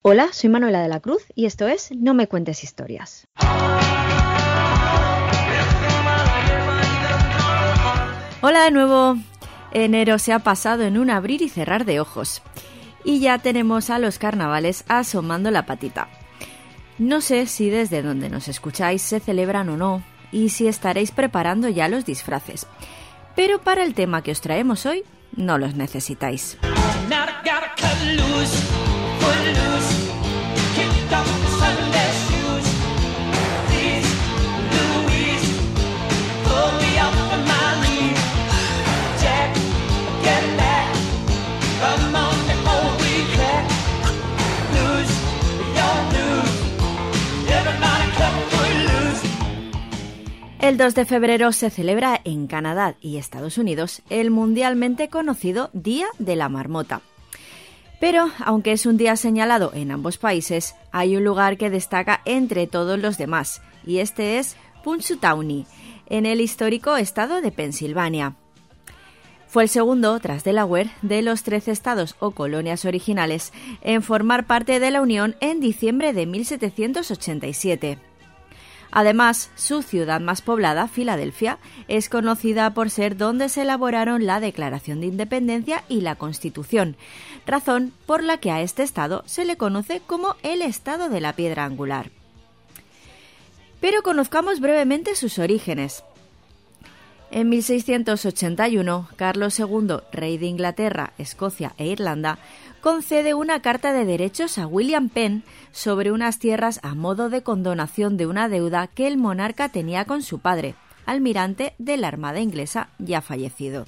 Hola, soy Manuela de la Cruz y esto es No me cuentes historias. Hola de nuevo. Enero se ha pasado en un abrir y cerrar de ojos. Y ya tenemos a los carnavales asomando la patita. No sé si desde donde nos escucháis se celebran o no, y si estaréis preparando ya los disfraces. Pero para el tema que os traemos hoy, no los necesitáis. El 2 de febrero se celebra en Canadá y Estados Unidos el mundialmente conocido Día de la Marmota. Pero, aunque es un día señalado en ambos países, hay un lugar que destaca entre todos los demás, y este es Punxsutawney, en el histórico estado de Pensilvania. Fue el segundo, tras Delaware, de los 13 estados o colonias originales en formar parte de la Unión en diciembre de 1787. Además, su ciudad más poblada, Filadelfia, es conocida por ser donde se elaboraron la Declaración de Independencia y la Constitución, razón por la que a este estado se le conoce como el Estado de la Piedra Angular. Pero conozcamos brevemente sus orígenes. En 1681, Carlos II, rey de Inglaterra, Escocia e Irlanda, concede una carta de derechos a William Penn sobre unas tierras a modo de condonación de una deuda que el monarca tenía con su padre, almirante de la Armada inglesa ya fallecido.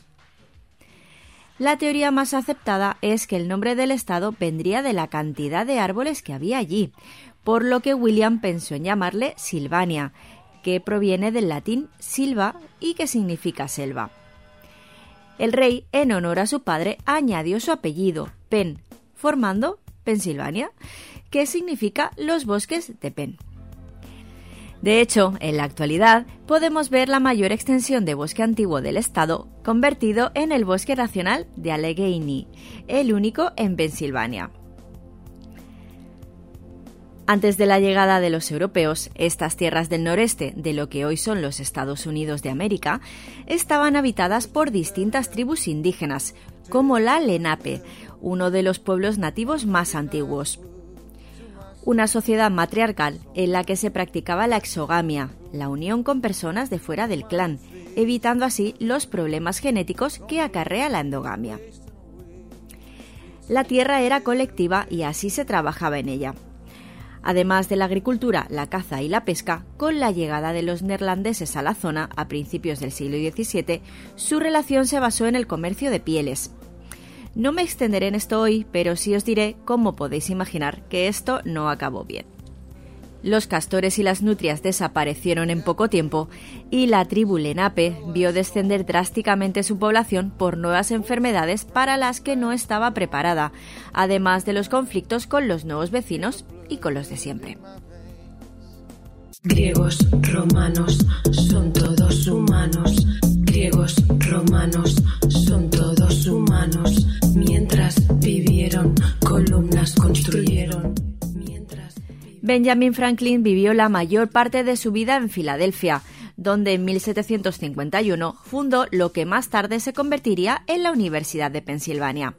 La teoría más aceptada es que el nombre del estado vendría de la cantidad de árboles que había allí, por lo que William pensó en llamarle Silvania, que proviene del latín silva y que significa selva. El rey, en honor a su padre, añadió su apellido, Penn, formando Pensilvania, que significa los bosques de Penn. De hecho, en la actualidad podemos ver la mayor extensión de bosque antiguo del estado convertido en el Bosque Nacional de Allegheny, el único en Pensilvania. Antes de la llegada de los europeos, estas tierras del noreste de lo que hoy son los Estados Unidos de América estaban habitadas por distintas tribus indígenas, como la Lenape, uno de los pueblos nativos más antiguos. Una sociedad matriarcal en la que se practicaba la exogamia, la unión con personas de fuera del clan, evitando así los problemas genéticos que acarrea la endogamia. La tierra era colectiva y así se trabajaba en ella. Además de la agricultura, la caza y la pesca, con la llegada de los neerlandeses a la zona a principios del siglo XVII, su relación se basó en el comercio de pieles. No me extenderé en esto hoy, pero sí os diré cómo podéis imaginar que esto no acabó bien. Los castores y las nutrias desaparecieron en poco tiempo y la tribu Lenape vio descender drásticamente su población por nuevas enfermedades para las que no estaba preparada, además de los conflictos con los nuevos vecinos y con los de siempre. Griegos, romanos, son todos humanos. Griegos, romanos, son todos humanos. Mientras vivieron, columnas construyeron. Benjamin Franklin vivió la mayor parte de su vida en Filadelfia, donde en 1751 fundó lo que más tarde se convertiría en la Universidad de Pensilvania.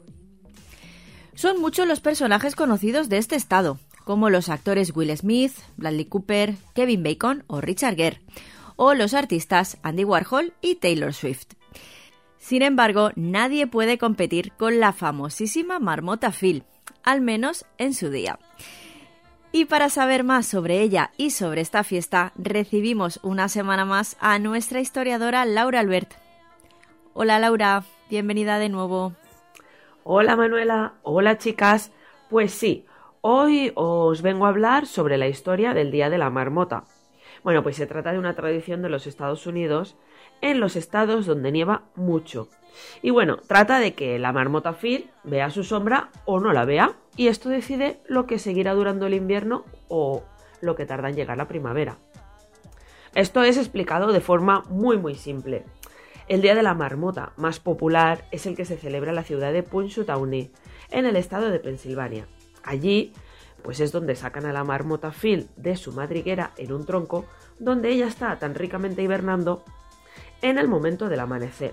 Son muchos los personajes conocidos de este estado, como los actores Will Smith, Bradley Cooper, Kevin Bacon o Richard Gere, o los artistas Andy Warhol y Taylor Swift. Sin embargo, nadie puede competir con la famosísima marmota Phil, al menos en su día. Y para saber más sobre ella y sobre esta fiesta, recibimos una semana más a nuestra historiadora Laura Albert. Hola Laura, bienvenida de nuevo. Hola Manuela, hola chicas. Pues sí, hoy os vengo a hablar sobre la historia del Día de la Marmota. Bueno, pues se trata de una tradición de los Estados Unidos en los estados donde nieva mucho. Y bueno, trata de que la marmota Phil vea su sombra o no la vea, y esto decide lo que seguirá durando el invierno o lo que tarda en llegar la primavera. Esto es explicado de forma muy simple. El Día de la Marmota más popular es el que se celebra en la ciudad de Punxsutawney, en el estado de Pensilvania. Allí, pues es donde sacan a la marmota Phil de su madriguera en un tronco, donde ella está tan ricamente hibernando en el momento del amanecer.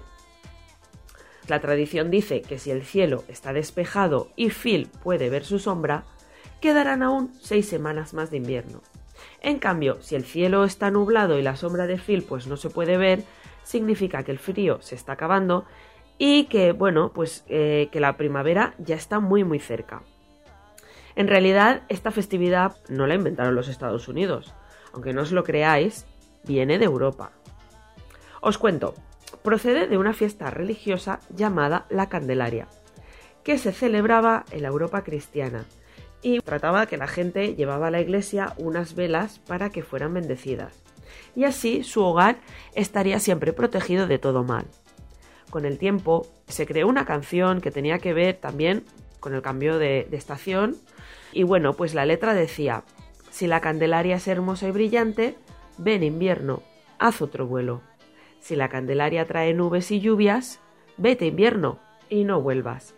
La tradición dice que si el cielo está despejado y Phil puede ver su sombra, quedarán aún 6 semanas más de invierno. En cambio, si el cielo está nublado y la sombra de Phil pues no se puede ver, significa que el frío se está acabando y que, que la primavera ya está muy muy cerca. En realidad, esta festividad no la inventaron los Estados Unidos. Aunque no os lo creáis, viene de Europa. Os cuento, procede de una fiesta religiosa llamada la Candelaria, que se celebraba en la Europa cristiana y trataba que la gente llevaba a la iglesia unas velas para que fueran bendecidas, y así su hogar estaría siempre protegido de todo mal. Con el tiempo se creó una canción que tenía que ver también con el cambio de estación, y pues la letra decía: si la Candelaria es hermosa y brillante, ven invierno, haz otro vuelo. Si la Candelaria trae nubes y lluvias, vete invierno y no vuelvas.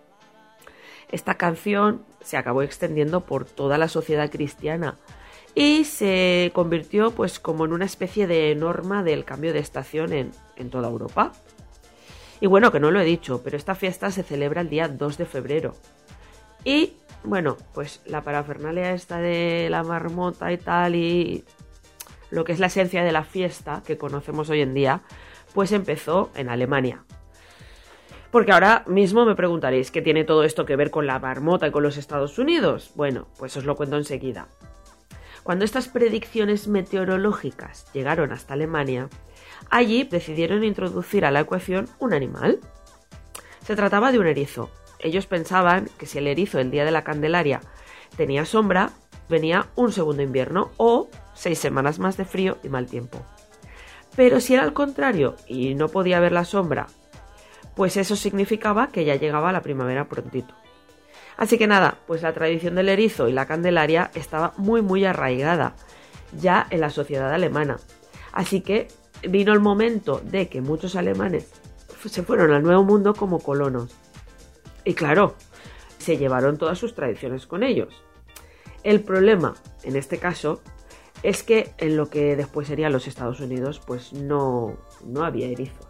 Esta canción se acabó extendiendo por toda la sociedad cristiana y se convirtió como en una especie de norma del cambio de estación en toda Europa. Y que no lo he dicho, pero esta fiesta se celebra el día 2 de febrero. Y la parafernalia esta de la marmota y tal, y lo que es la esencia de la fiesta que conocemos hoy en día, pues empezó en Alemania. Porque ahora mismo me preguntaréis, ¿qué tiene todo esto que ver con la marmota y con los Estados Unidos? Pues os lo cuento enseguida. Cuando estas predicciones meteorológicas llegaron hasta Alemania, allí decidieron introducir a la ecuación un animal. Se trataba de un erizo. Ellos pensaban que si el erizo el día de la Candelaria tenía sombra, venía un segundo invierno o 6 semanas más de frío y mal tiempo. Pero si era al contrario y no podía ver la sombra, pues eso significaba que ya llegaba la primavera prontito. Así que nada, pues la tradición del erizo y la Candelaria estaba muy muy arraigada ya en la sociedad alemana. Así que vino el momento de que muchos alemanes se fueron al Nuevo Mundo como colonos. Y claro, se llevaron todas sus tradiciones con ellos. El problema, en este caso, es que en lo que después serían los Estados Unidos, pues no había erizos.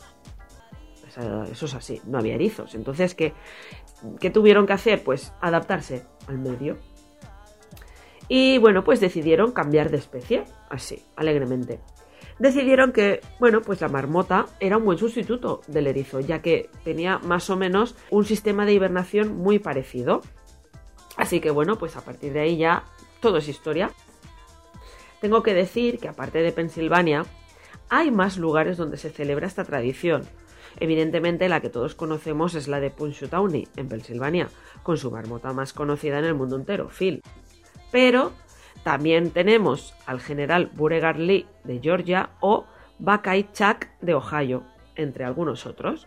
Eso es así, no había erizos. Entonces, ¿qué tuvieron que hacer? Pues adaptarse al medio. Y pues decidieron cambiar de especie, así, alegremente. Decidieron que, pues la marmota era un buen sustituto del erizo, ya que tenía más o menos un sistema de hibernación muy parecido. Así que pues a partir de ahí ya todo es historia. Tengo que decir que aparte de Pensilvania, hay más lugares donde se celebra esta tradición. Evidentemente la que todos conocemos es la de Punxsutawney, en Pensilvania, con su marmota más conocida en el mundo entero, Phil. Pero también tenemos al general Beauregard Lee de Georgia o Buckeye Chuck de Ohio, entre algunos otros.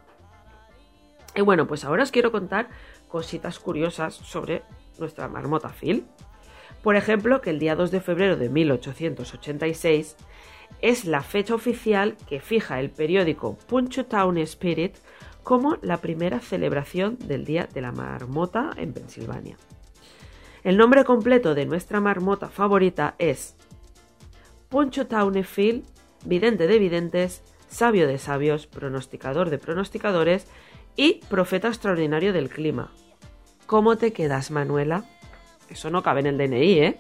Y pues ahora os quiero contar cositas curiosas sobre nuestra marmota Phil. Por ejemplo, que el día 2 de febrero de 1886 es la fecha oficial que fija el periódico Punxsutawney Spirit como la primera celebración del Día de la Marmota en Pensilvania. El nombre completo de nuestra marmota favorita es Punxsutawney Phil, vidente de videntes, sabio de sabios, pronosticador de pronosticadores y profeta extraordinario del clima. ¿Cómo te quedas, Manuela? Eso no cabe en el DNI, ¿eh?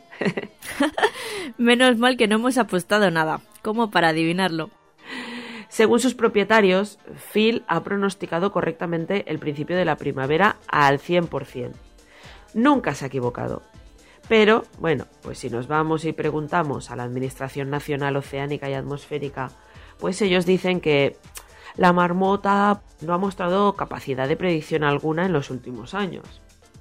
Menos mal que no hemos apostado nada, como para adivinarlo. Según sus propietarios, Phil ha pronosticado correctamente el principio de la primavera al 100%. Nunca se ha equivocado. Pero, pues si nos vamos y preguntamos a la Administración Nacional Oceánica y Atmosférica, pues ellos dicen que la marmota no ha mostrado capacidad de predicción alguna en los últimos años.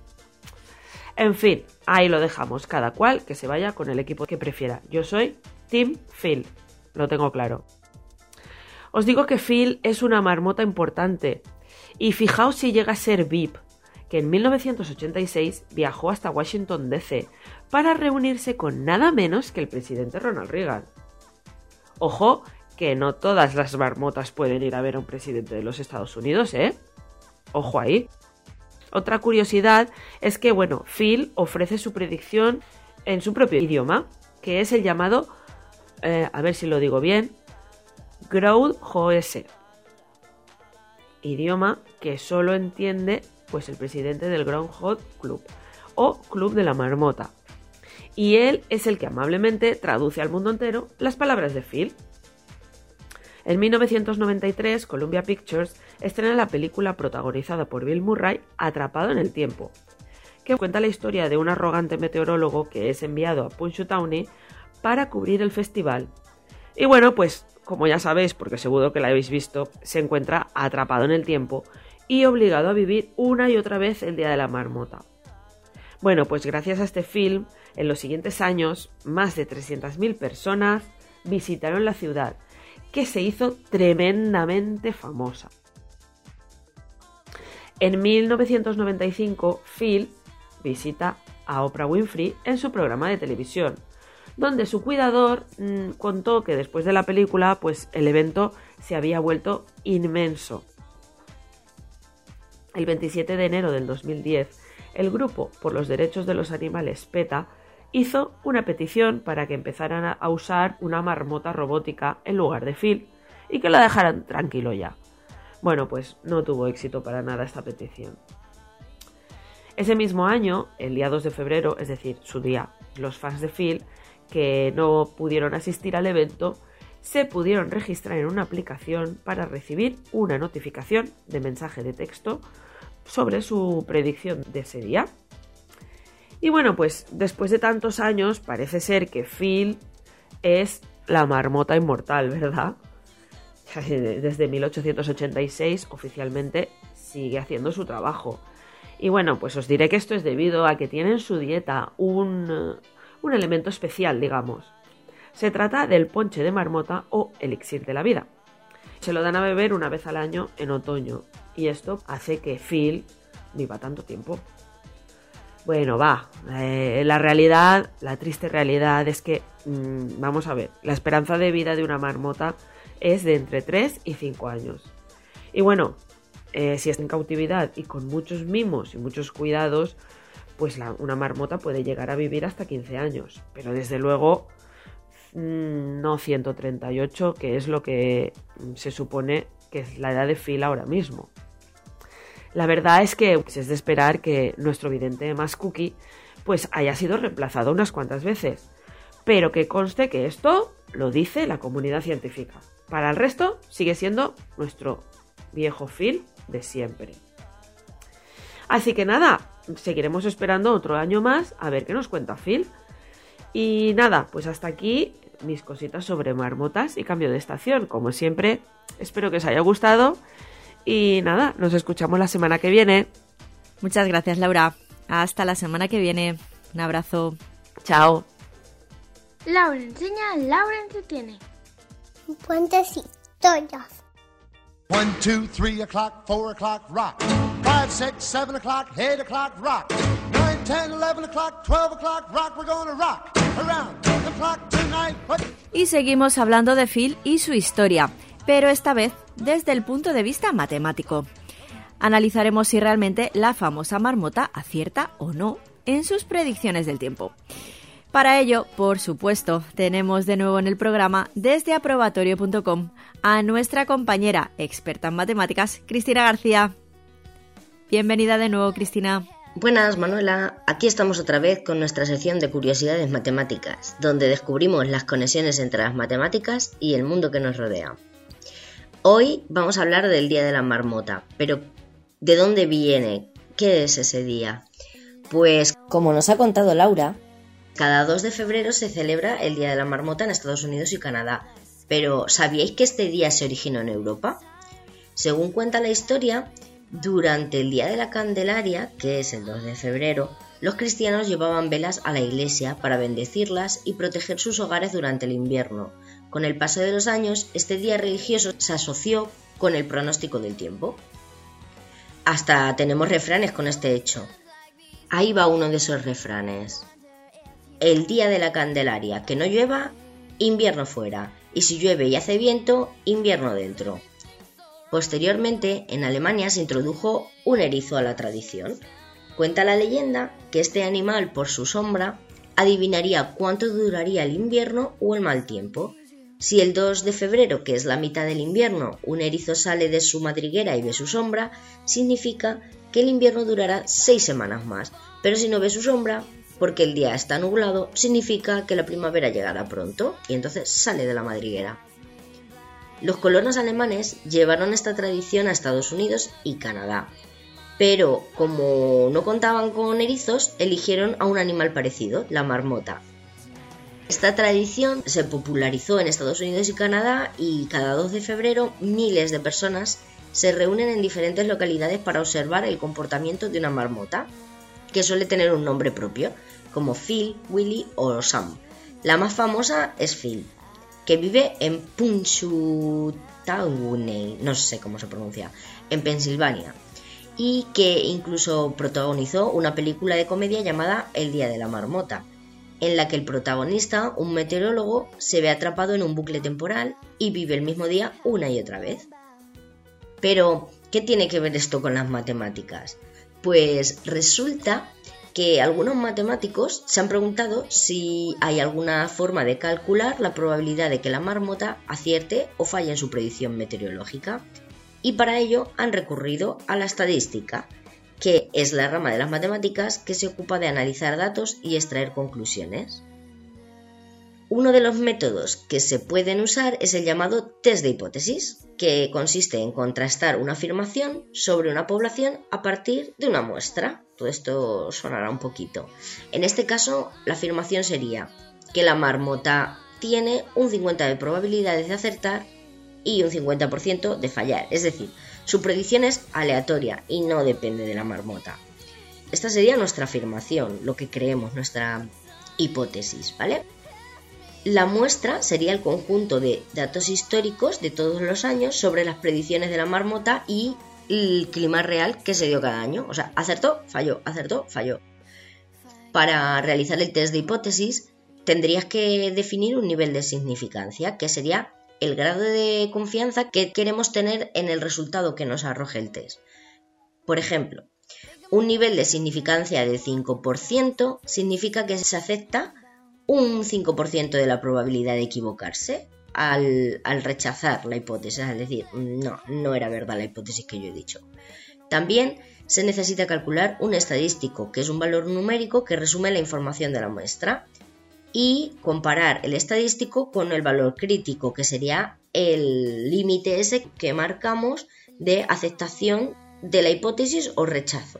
En fin, ahí lo dejamos, cada cual que se vaya con el equipo que prefiera. Yo soy Team Phil, lo tengo claro. Os digo que Phil es una marmota importante y fijaos si llega a ser VIP, que en 1986 viajó hasta Washington DC para reunirse con nada menos que el presidente Ronald Reagan. Ojo, que no todas las marmotas pueden ir a ver a un presidente de los Estados Unidos, ¿eh? Ojo ahí. Otra curiosidad es que, bueno, Phil ofrece su predicción en su propio idioma, que es el llamado, a ver si lo digo bien, Groundhog, idioma que solo entiende pues el presidente del Groundhog Club o Club de la Marmota. Y él es el que amablemente traduce al mundo entero las palabras de Phil. En 1993, Columbia Pictures estrena la película protagonizada por Bill Murray, Atrapado en el tiempo, que cuenta la historia de un arrogante meteorólogo que es enviado a Punxsutawney para cubrir el festival. Y bueno, pues como ya sabéis, porque seguro que la habéis visto, se encuentra atrapado en el tiempo y obligado a vivir una y otra vez el Día de la Marmota. Bueno, pues gracias a este film, en los siguientes años, más de 300.000 personas visitaron la ciudad, que se hizo tremendamente famosa. En 1995, Phil visita a Oprah Winfrey en su programa de televisión, donde su cuidador contó que después de la película, pues el evento se había vuelto inmenso. El 27 de enero del 2010, el grupo por los derechos de los animales PETA hizo una petición para que empezaran a usar una marmota robótica en lugar de Phil y que la dejaran tranquilo ya. Bueno, pues no tuvo éxito para nada esta petición. Ese mismo año, el día 2 de febrero, es decir, su día, los fans de Phil que no pudieron asistir al evento se pudieron registrar en una aplicación para recibir una notificación de mensaje de texto sobre su predicción de ese día. Y bueno, pues después de tantos años parece ser que Phil es la marmota inmortal, ¿verdad? Desde 1886 oficialmente sigue haciendo su trabajo. Y bueno, pues os diré que esto es debido a que tiene en su dieta un elemento especial, digamos. Se trata del ponche de marmota o elixir de la vida. Se lo dan a beber una vez al año en otoño y esto hace que Phil viva tanto tiempo. Bueno, la realidad, la triste realidad es que, vamos a ver, la esperanza de vida de una marmota es de entre 3 y 5 años. Y bueno, si está en cautividad y con muchos mimos y muchos cuidados, pues una marmota puede llegar a vivir hasta 15 años. Pero desde luego, no 138, que es lo que se supone que es la edad de Phil ahora mismo. La verdad es que es de esperar que nuestro vidente más cookie pues haya sido reemplazado unas cuantas veces, pero que conste que esto lo dice la comunidad científica. Para el resto sigue siendo nuestro viejo Phil de siempre. Así que nada, seguiremos esperando otro año más a ver qué nos cuenta Phil. Y nada, pues hasta aquí mis cositas sobre marmotas y cambio de estación. Como siempre, espero que os haya gustado. Y nada, nos escuchamos la semana que viene. Muchas gracias, Laura. Hasta la semana que viene. Un abrazo. Chao. Laura enseña, Laura entretiene. Cuentos historias. 1, 2, 3 o'clock, 4 o'clock, rock. 5, 6, 7 o'clock, 8 o'clock, rock. 9, 10, 11 o'clock, 12 o'clock, rock. We're gonna rock around the clock tonight. Y seguimos hablando de Phil y su historia, pero esta vez desde el punto de vista matemático. Analizaremos si realmente la famosa marmota acierta o no en sus predicciones del tiempo. Para ello, por supuesto, tenemos de nuevo en el programa desde aprobatorio.com a nuestra compañera experta en matemáticas, Cristina García. Bienvenida de nuevo, Cristina. Buenas, Manuela. Aquí estamos otra vez con nuestra sección de curiosidades matemáticas, donde descubrimos las conexiones entre las matemáticas y el mundo que nos rodea. Hoy vamos a hablar del Día de la Marmota, pero ¿de dónde viene? ¿Qué es ese día? Pues, como nos ha contado Laura, cada 2 de febrero se celebra el Día de la Marmota en Estados Unidos y Canadá. Pero, ¿sabíais que este día se originó en Europa? Según cuenta la historia, durante el Día de la Candelaria, que es el 2 de febrero, los cristianos llevaban velas a la iglesia para bendecirlas y proteger sus hogares durante el invierno. Con el paso de los años, este día religioso se asoció con el pronóstico del tiempo. Hasta tenemos refranes con este hecho. Ahí va uno de esos refranes. El día de la Candelaria, que no llueva, invierno fuera. Y si llueve y hace viento, invierno dentro. Posteriormente, en Alemania se introdujo un erizo a la tradición. Cuenta la leyenda que este animal, por su sombra, adivinaría cuánto duraría el invierno o el mal tiempo. Si el 2 de febrero, que es la mitad del invierno, un erizo sale de su madriguera y ve su sombra, significa que el invierno durará 6 semanas más. Pero si no ve su sombra, porque el día está nublado, significa que la primavera llegará pronto y entonces sale de la madriguera. Los colonos alemanes llevaron esta tradición a Estados Unidos y Canadá, pero como no contaban con erizos, eligieron a un animal parecido, la marmota. Esta tradición se popularizó en Estados Unidos y Canadá y cada 2 de febrero miles de personas se reúnen en diferentes localidades para observar el comportamiento de una marmota, que suele tener un nombre propio, como Phil, Willy o Sam. La más famosa es Phil, que vive en Punxsutawney, no sé cómo se pronuncia, en Pensilvania, y que incluso protagonizó una película de comedia llamada El Día de la Marmota, en la que el protagonista, un meteorólogo, se ve atrapado en un bucle temporal y vive el mismo día una y otra vez. Pero, ¿qué tiene que ver esto con las matemáticas? Pues resulta que algunos matemáticos se han preguntado si hay alguna forma de calcular la probabilidad de que la marmota acierte o falle en su predicción meteorológica, y para ello han recurrido a la estadística, que es la rama de las matemáticas que se ocupa de analizar datos y extraer conclusiones. Uno de los métodos que se pueden usar es el llamado test de hipótesis, que consiste en contrastar una afirmación sobre una población a partir de una muestra. Todo esto sonará un poquito. En este caso, la afirmación sería que la marmota tiene un 50% de probabilidades de acertar y un 50% de fallar. Es decir, su predicción es aleatoria y no depende de la marmota. Esta sería nuestra afirmación, lo que creemos, nuestra hipótesis, ¿vale? La muestra sería el conjunto de datos históricos de todos los años sobre las predicciones de la marmota y el clima real que se dio cada año. O sea, acertó, falló, acertó, falló. Para realizar el test de hipótesis tendrías que definir un nivel de significancia, que sería el grado de confianza que queremos tener en el resultado que nos arroje el test. Por ejemplo, un nivel de significancia de 5% significa que se acepta un 5% de la probabilidad de equivocarse al rechazar la hipótesis, es decir, no era verdad la hipótesis que yo he dicho. También se necesita calcular un estadístico, que es un valor numérico que resume la información de la muestra, y comparar el estadístico con el valor crítico, que sería el límite ese que marcamos de aceptación de la hipótesis o rechazo.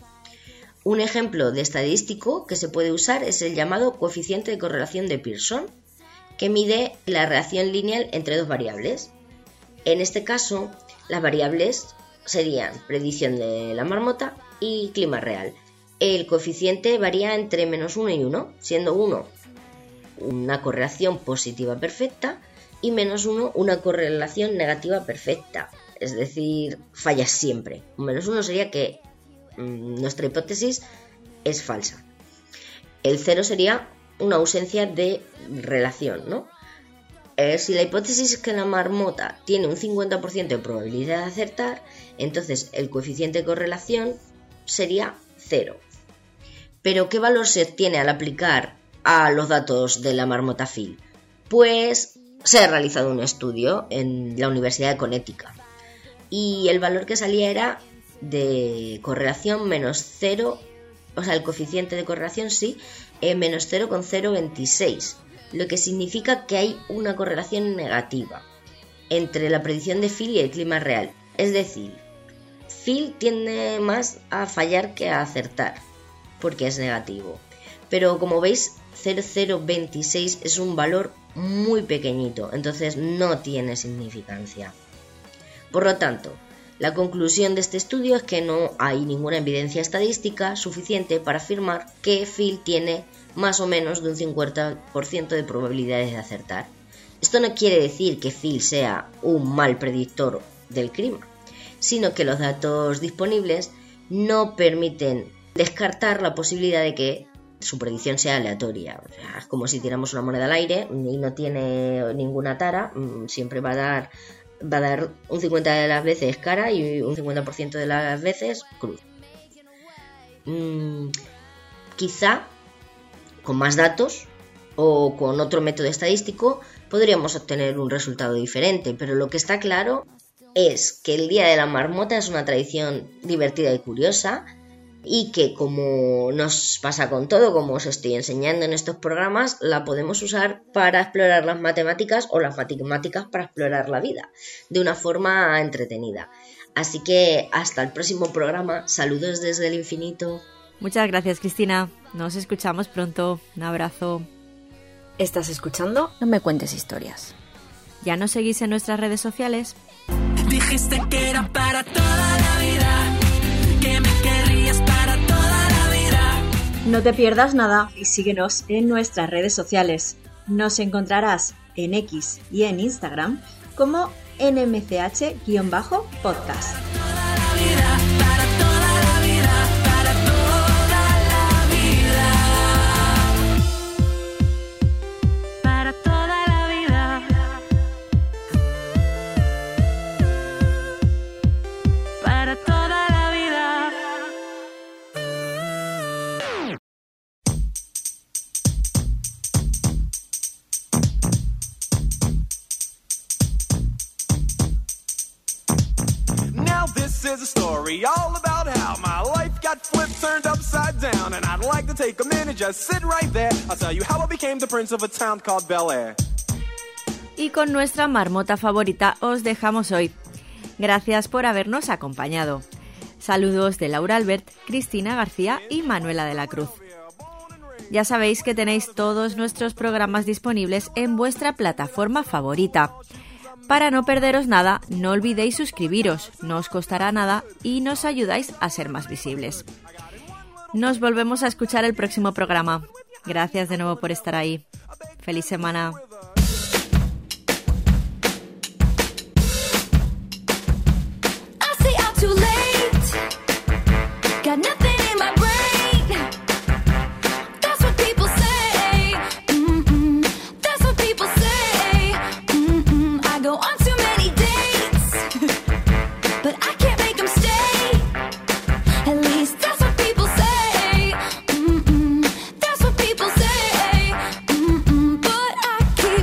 Un ejemplo de estadístico que se puede usar es el llamado coeficiente de correlación de Pearson, que mide la relación lineal entre dos variables. En este caso, las variables serían predicción de la marmota y clima real. El coeficiente varía entre -1 y 1, siendo 1 una correlación positiva perfecta y -1 una correlación negativa perfecta, es decir, falla siempre. Un -1 sería que nuestra hipótesis es falsa. El 0 sería una ausencia de relación, ¿no? Si la hipótesis es que la marmota tiene un 50% de probabilidad de acertar, entonces el coeficiente de correlación sería 0. ¿Pero qué valor se obtiene al aplicar a los datos de la marmota Phil? Pues se ha realizado un estudio en la Universidad de Connecticut y el valor que salía era de correlación -0, o sea, el coeficiente de correlación sí, menos 0,026, lo que significa que hay una correlación negativa entre la predicción de Phil y el clima real. Es decir, Phil tiende más a fallar que a acertar, porque es negativo. Pero como veis, 0,026 es un valor muy pequeñito, entonces no tiene significancia. Por lo tanto, la conclusión de este estudio es que no hay ninguna evidencia estadística suficiente para afirmar que Phil tiene más o menos de un 50% de probabilidades de acertar. Esto no quiere decir que Phil sea un mal predictor del clima, sino que los datos disponibles no permiten descartar la posibilidad de que su predicción sea aleatoria. O sea, es como si tiramos una moneda al aire y no tiene ninguna tara, siempre va a dar va a dar un 50% de las veces cara y un 50% de las veces cruz. Quizá con más datos o con otro método estadístico podríamos obtener un resultado diferente, pero lo que está claro es que el Día de la Marmota es una tradición divertida y curiosa, y que, como nos pasa con todo, como os estoy enseñando en estos programas, la podemos usar para explorar las matemáticas o las matemáticas para explorar la vida de una forma entretenida. Así que hasta el próximo programa. Saludos desde el infinito. Muchas gracias, Cristina. Nos escuchamos pronto. Un abrazo. ¿Estás escuchando? No me cuentes historias. ¿Ya nos seguís en nuestras redes sociales? Dijiste que era para toda la vida, que me querrías para toda la vida. No te pierdas nada y síguenos en nuestras redes sociales. Nos encontrarás en X y en Instagram como nmch_podcast. Is a story all about how my life got flipped, turned upside down, and I'd like to take a minute, just sit right there. I'll tell you how I became the prince of a town called Bel Air. Y con nuestra marmota favorita os dejamos hoy. Gracias por habernos acompañado. Saludos de Laura Albert, Cristina García y Manuela de la Cruz. Ya sabéis que tenéis todos nuestros programas disponibles en vuestra plataforma favorita. Para no perderos nada, no olvidéis suscribiros, no os costará nada y nos ayudáis a ser más visibles. Nos volvemos a escuchar el próximo programa. Gracias de nuevo por estar ahí. ¡Feliz semana! But I keep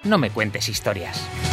No me cuentes historias.